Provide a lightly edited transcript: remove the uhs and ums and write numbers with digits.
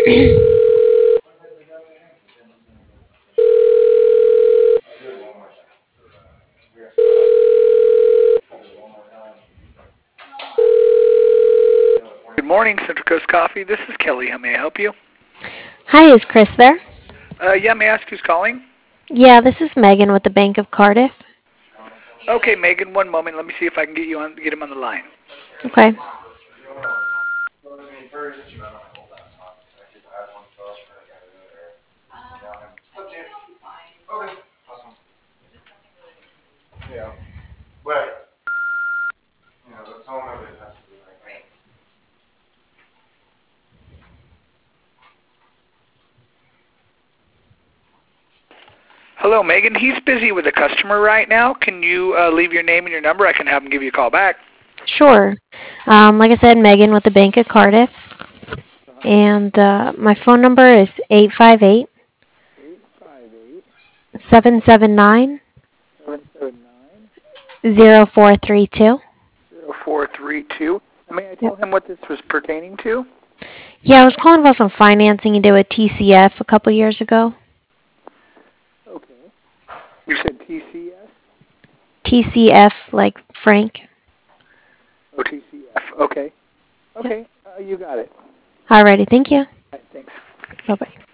Good morning, Central Coast Coffee. This is Kelly. How may I help you? Hi, is Chris there? Yeah, may I ask who's calling? Yeah, this is Megan with the Bank of Cardiff. Okay, Megan, one moment. Let me see if I can get him on the line. Okay. Hello, Megan. He's busy with a customer right now. Can you leave your name and your number? I can have him give you a call back. Sure. Like I said, Megan with the Bank of Cardiff. And my phone number is 858 779 0432. 0432. May I Yep. tell him what this was pertaining to? Yeah, I was calling about some financing you did with TCF a couple years ago. Okay. You said TCS? TCF, like Frank. Oh, TCF. Okay. Yep. Okay. You got it. Alrighty, thank you. All right, thanks. Bye-bye.